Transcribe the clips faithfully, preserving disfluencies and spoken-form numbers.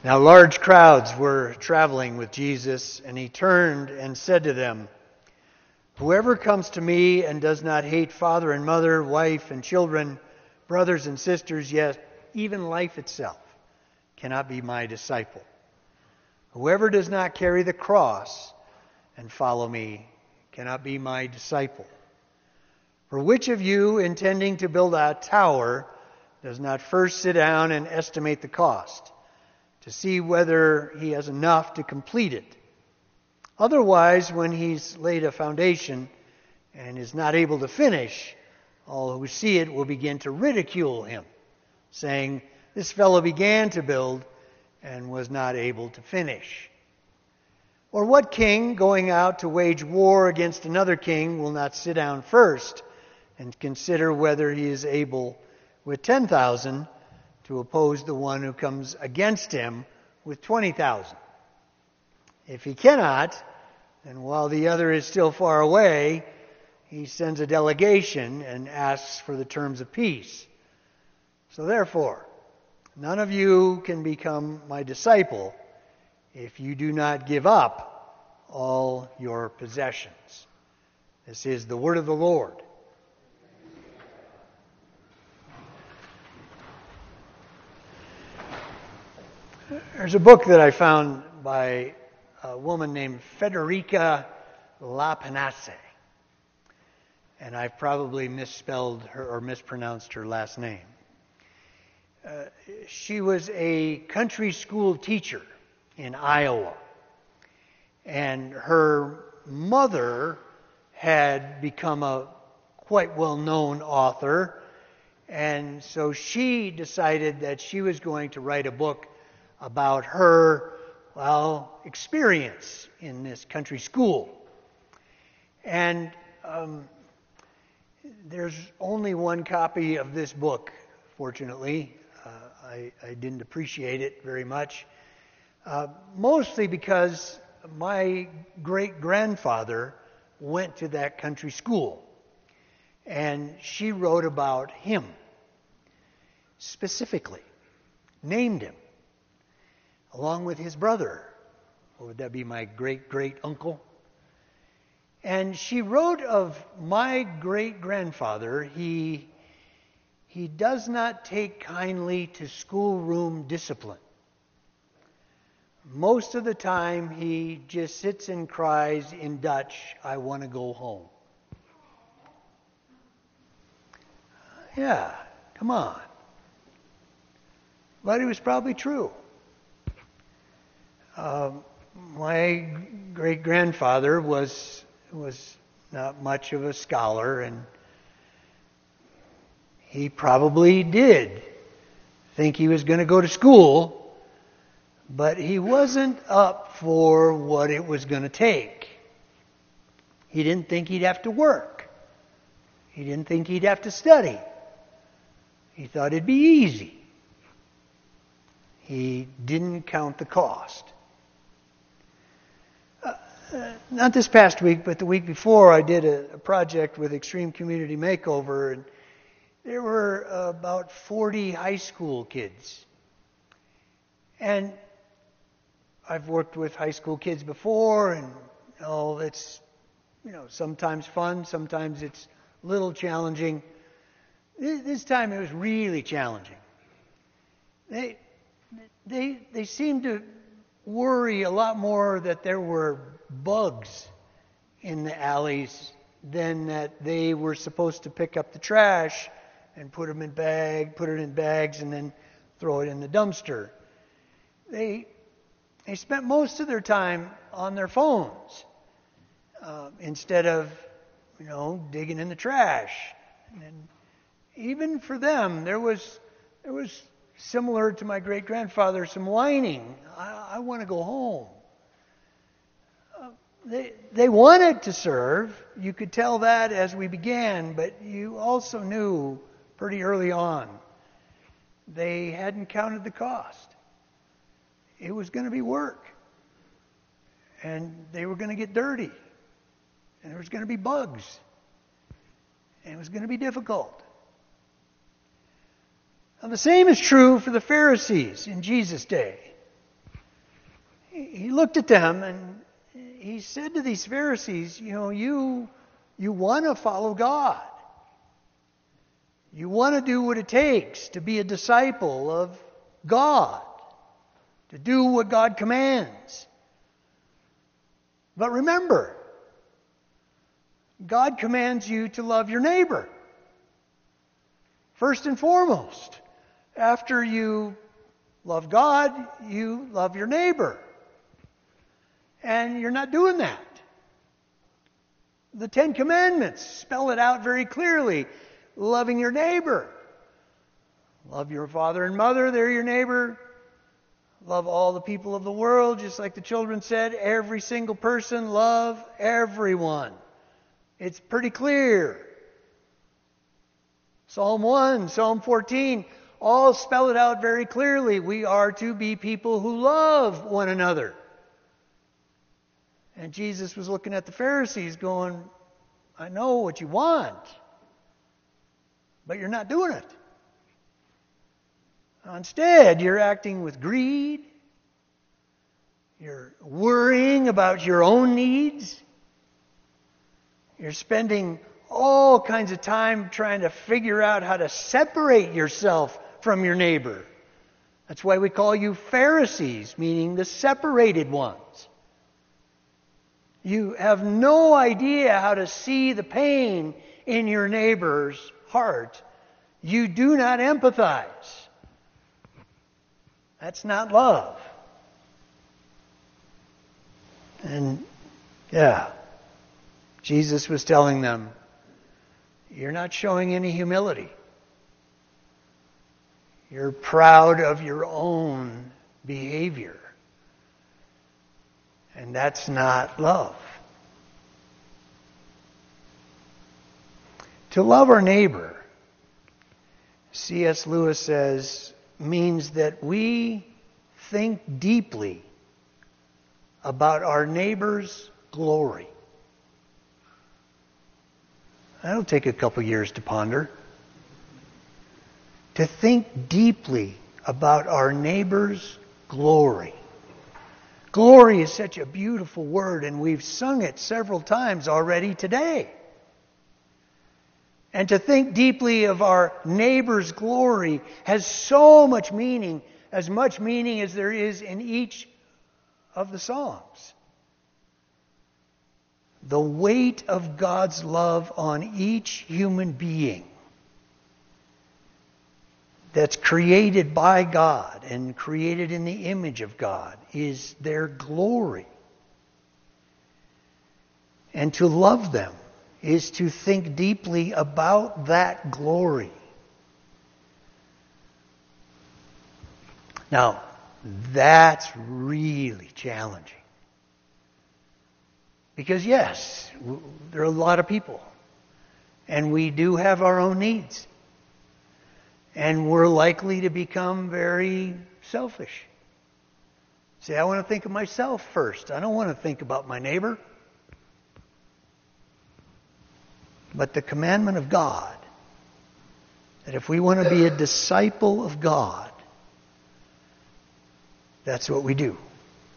Now large crowds were traveling with Jesus, and he turned and said to them, "Whoever comes to me and does not hate father and mother, wife and children, brothers and sisters, yes, even life itself, cannot be my disciple. Whoever does not carry the cross and follow me cannot be my disciple. For which of you, intending to build a tower, does not first sit down and estimate the cost, to see whether he has enough to complete it? Otherwise, when he's laid a foundation and is not able to finish, all who see it will begin to ridicule him, saying, 'This fellow began to build and was not able to finish.' Or what king, going out to wage war against another king, will not sit down first and consider whether he is able with ten thousand to oppose the one who comes against him with twenty thousand? If he cannot, then while the other is still far away, he sends a delegation and asks for the terms of peace. So therefore, none of you can become my disciple if you do not give up all your possessions." This is the word of the Lord. There's a book that I found by a woman named Federica Lapanace, and I've probably misspelled her or mispronounced her last name. Uh, she was a country school teacher in Iowa, and her mother had become a quite well-known author, and so she decided that she was going to write a book about her, well, experience in this country school. And um, there's only one copy of this book, fortunately. Uh, I, I didn't appreciate it very much, uh, mostly because my great-grandfather went to that country school, and she wrote about him specifically, named him, along with his brother. Or would that be my great-great-uncle? And she wrote of my great-grandfather, he, he does not take kindly to schoolroom discipline. Most of the time, he just sits and cries in Dutch, "I want to go home." Yeah, come on. But it was probably true. Uh, my great-grandfather was was not much of a scholar, and he probably did think he was going to go to school, but he wasn't up for what it was going to take. He didn't think he'd have to work. He didn't think he'd have to study. He thought it'd be easy. He didn't count the cost. Uh, not this past week, but the week before, I did a, a project with Extreme Community Makeover, and there were uh, about forty high school kids. And I've worked with high school kids before, and oh, it's you know sometimes fun, sometimes it's a little challenging. This, this time it was really challenging. They they they seemed to worry a lot more that there were bugs in the alleys than that they were supposed to pick up the trash and put them in bag, put it in bags, and then throw it in the dumpster. They they spent most of their time on their phones uh, instead of you know digging in the trash. And even for them, there was there was similar to my great grandfather some whining. I, I want to go home. Uh, they they wanted to serve. You could tell that as we began, but you also knew pretty early on they hadn't counted the cost. It was going to be work, and they were going to get dirty, and there was going to be bugs, and it was going to be difficult. Now, the same is true for the Pharisees in Jesus' day. he looked at them and he said to these Pharisees, you know, you, you want to follow God. You want to do what it takes to be a disciple of God, to do what God commands. But remember, God commands you to love your neighbor. First and foremost, after you love God, you love your neighbor. And you're not doing that. The Ten Commandments spell it out very clearly. Loving your neighbor. Love your father and mother, they're your neighbor. Love all the people of the world, just like the children said. Every single person, love everyone. It's pretty clear. Psalm one, Psalm fourteen, all spell it out very clearly. We are to be people who love one another. And Jesus was looking at the Pharisees going, I know what you want, but you're not doing it. Instead, you're acting with greed. You're worrying about your own needs. You're spending all kinds of time trying to figure out how to separate yourself from your neighbor. That's why we call you Pharisees, meaning the separated ones. You have no idea how to see the pain in your neighbor's heart. You do not empathize. That's not love. And yeah, Jesus was telling them, you're not showing any humility. You're proud of your own behavior. And that's not love. To love our neighbor, C S Lewis says, means that we think deeply about our neighbor's glory. That'll take a couple years to ponder. To think deeply about our neighbor's glory. Glory is such a beautiful word, and we've sung it several times already today. And to think deeply of our neighbor's glory has so much meaning, as much meaning as there is in each of the Psalms. The weight of God's love on each human being that's created by God and created in the image of God is their glory. And to love them is to think deeply about that glory. Now, that's really challenging. Because yes, there are a lot of people. And we do have our own needs. And we're likely to become very selfish. Say, I want to think of myself first. I don't want to think about my neighbor. But the commandment of God, that if we want to be a disciple of God, that's what we do.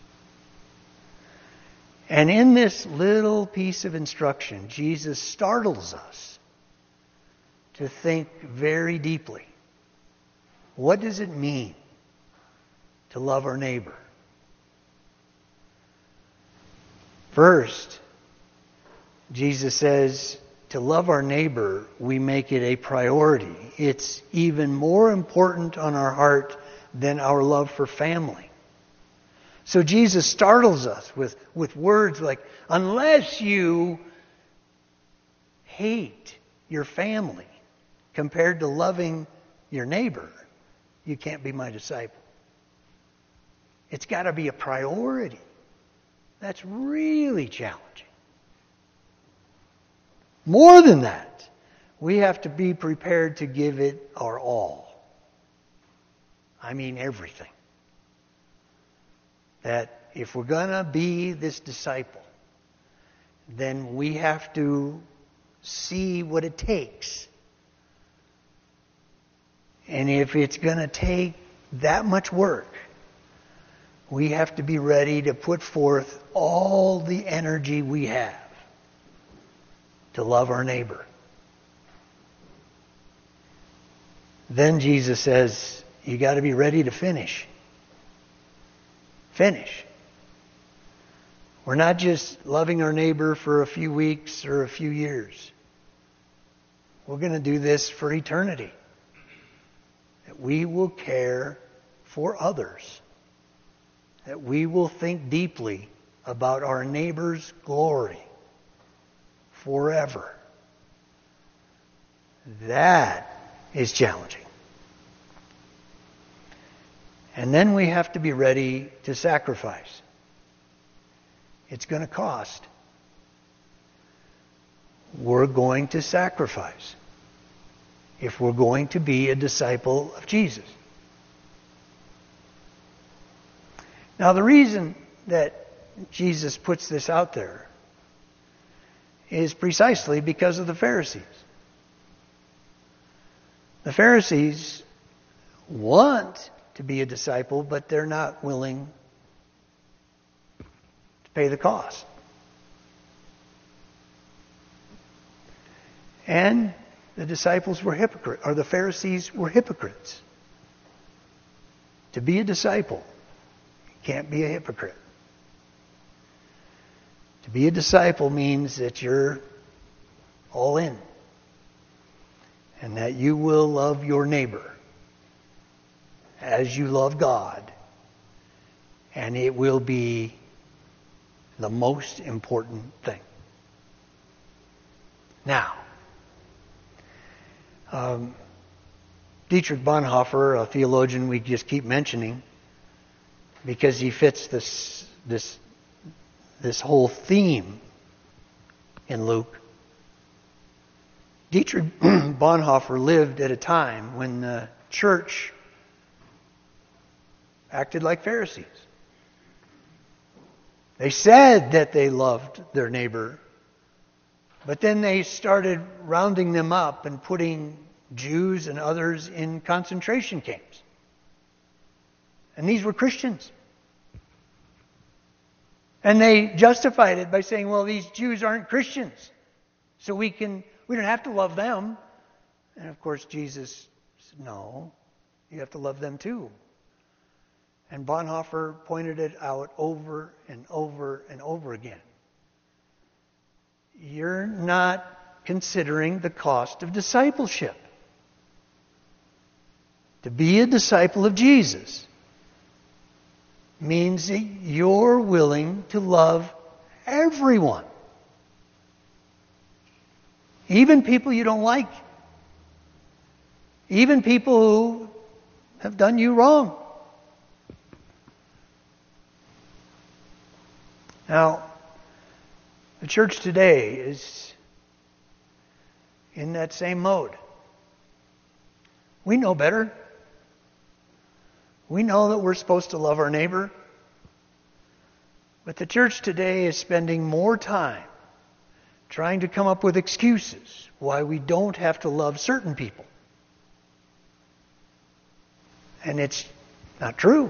And in this little piece of instruction, Jesus startles us to think very deeply. What does it mean to love our neighbor? First, Jesus says, to love our neighbor, we make it a priority. It's even more important on our heart than our love for family. So Jesus startles us with, with words like, unless you hate your family compared to loving your neighbor, you can't be my disciple. It's got to be a priority. That's really challenging. More than that, we have to be prepared to give it our all. I mean everything. That if we're going to be this disciple, then we have to see what it takes. And if it's going to take that much work, we have to be ready to put forth all the energy we have to love our neighbor. Then Jesus says, you got to be ready to finish. Finish. We're not just loving our neighbor for a few weeks or a few years. We're going to do this for eternity. That we will care for others. That we will think deeply about our neighbor's glory forever. That is challenging. And then we have to be ready to sacrifice. It's going to cost. We're going to sacrifice if we're going to be a disciple of Jesus. Now, the reason that Jesus puts this out there is precisely because of the Pharisees. The Pharisees want to be a disciple, but they're not willing to pay the cost. And the disciples were hypocrites, or the Pharisees were hypocrites. To be a disciple, you can't be a hypocrite. To be a disciple means that you're all in. And that you will love your neighbor as you love God. And it will be the most important thing. Now, um, Dietrich Bonhoeffer, a theologian we just keep mentioning, because he fits this this this whole theme in Luke. Dietrich Bonhoeffer lived at a time when the church acted like Pharisees. They said that they loved their neighbor, but then they started rounding them up and putting Jews and others in concentration camps. And these were Christians. And they justified it by saying, well, these Jews aren't Christians, so we can we don't have to love them. And of course, Jesus said, no, you have to love them too. And Bonhoeffer pointed it out over and over and over again. You're not considering the cost of discipleship. To be a disciple of Jesus means that you're willing to love everyone. Even people you don't like. Even people who have done you wrong. Now, the church today is in that same mode. We know better. We know that we're supposed to love our neighbor. But the church today is spending more time trying to come up with excuses why we don't have to love certain people. And it's not true.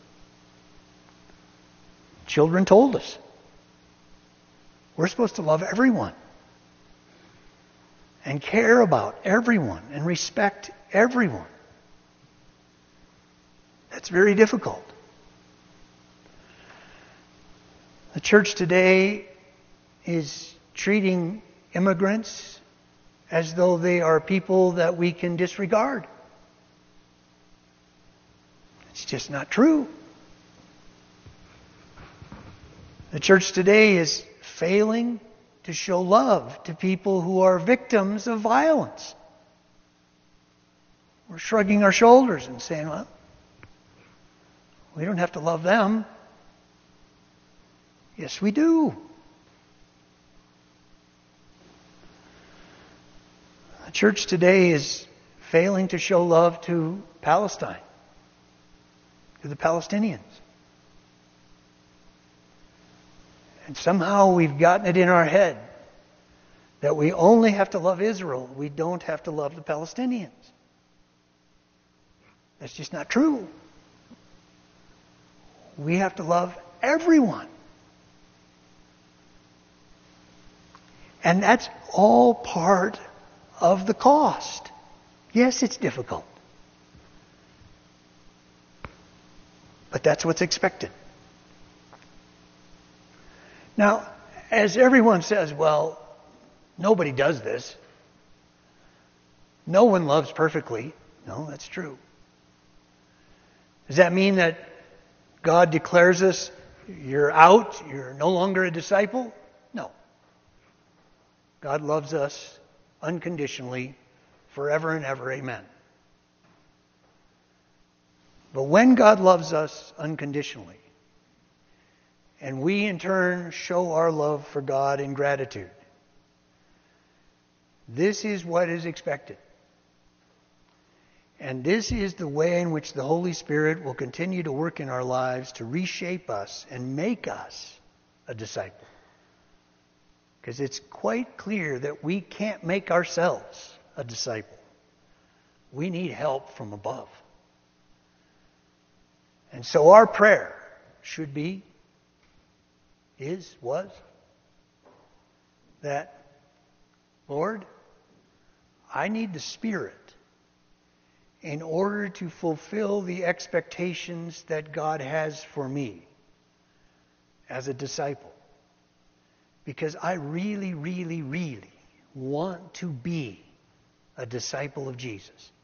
Children told us. We're supposed to love everyone. And care about everyone. And respect everyone. That's very difficult. The church today is treating immigrants as though they are people that we can disregard. It's just not true. The church today is failing to show love to people who are victims of violence. We're shrugging our shoulders and saying, well, we don't have to love them. Yes, we do. The church today is failing to show love to Palestine, to the Palestinians. And somehow we've gotten it in our head that we only have to love Israel. We don't have to love the Palestinians. That's just not true. we have to love everyone. And that's all part of the cost. Yes, it's difficult. But that's what's expected. Now, as everyone says, well, nobody does this. No one loves perfectly. No, that's true. Does that mean that God declares us, you're out, you're no longer a disciple? No. God loves us unconditionally, forever and ever. Amen. But when God loves us unconditionally, and we in turn show our love for God in gratitude, this is what is expected. And this is the way in which the Holy Spirit will continue to work in our lives to reshape us and make us a disciple. Because it's quite clear that we can't make ourselves a disciple. We need help from above. And so our prayer should be, is, was, that, Lord, I need the Spirit in order to fulfill the expectations that God has for me as a disciple. Because I really, really, really want to be a disciple of Jesus.